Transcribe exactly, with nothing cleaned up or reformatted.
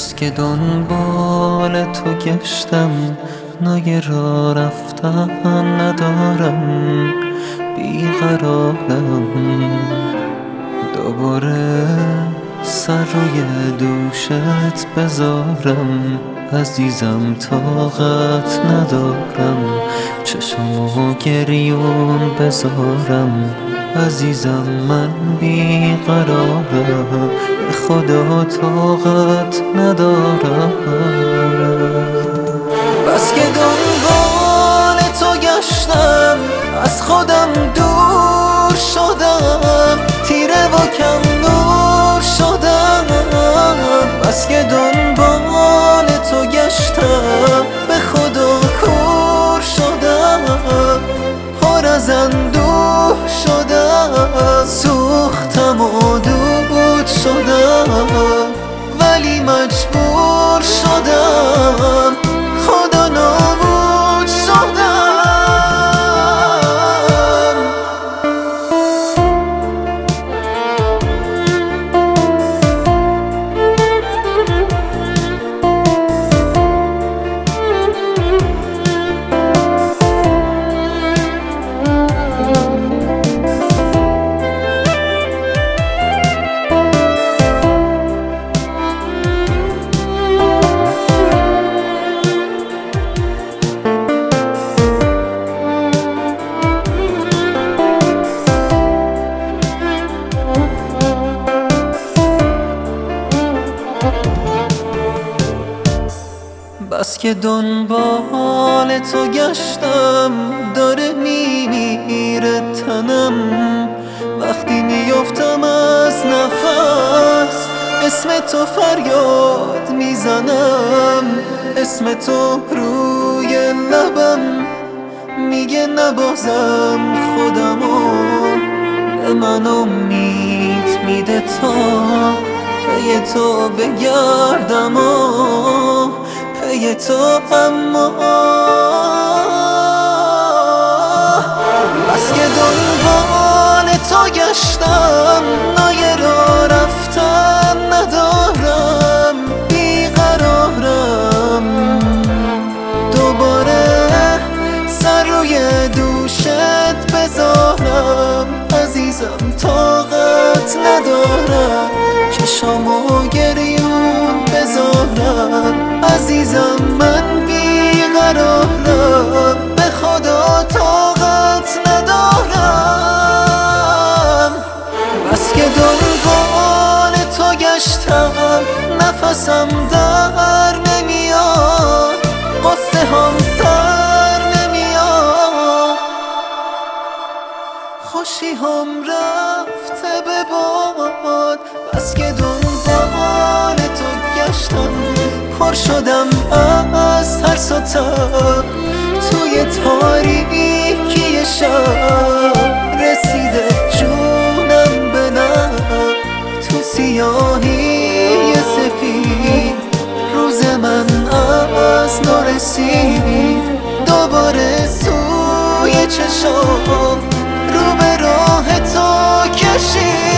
بس که دنبال تو گشتم، نای را رفتن ندارم، بیقرارم. دوباره سر روی دوشت بذارم، عزیزم طاقت ندارم. چشمو گریون بذارم، عزیزم من بیقرارم. به خدا طاقت ندارم. بس که دنبال تو گشتم، از خودم دور شدم، تیره و کم نور شدم. بس که دنبال تو گشتم، به خدا کور شدم، پر از اندوه شدم. سوختم و دود شدم، ولی مجبور شدم، خدا نابود شدم. بس که دنبال تو گشتم، داره میمیره تنم. وقتی میافتم از نفس، اسم تو فریاد میزنم. اسم تو روی لبم میگه نبازم خودمو. به من امید میده تا پی تو بگردم و پی تو. اما بس که دنبال تو گشتم، نای را رفتن ندارم، بیقرارم. دوباره سر روی دوشت بذارم، عزیزم طاقت ندارم. چشامو گریون بذارم، عزیزم من بیقرارم. به خدا طاقت ندارم. بس که دنبال تو گشتم، نفسم در نمیاد، قصه هم سر نمیاد. خوشی هم رفته به باد. بس که دنبال تو گشتم، پر شدم از ترس و تب. توی تاریکی شب رسیده جونم به لب. تو سیاهی سفید روز من از نو رسید. دوباره سوی چشام رو به راه تو کشید.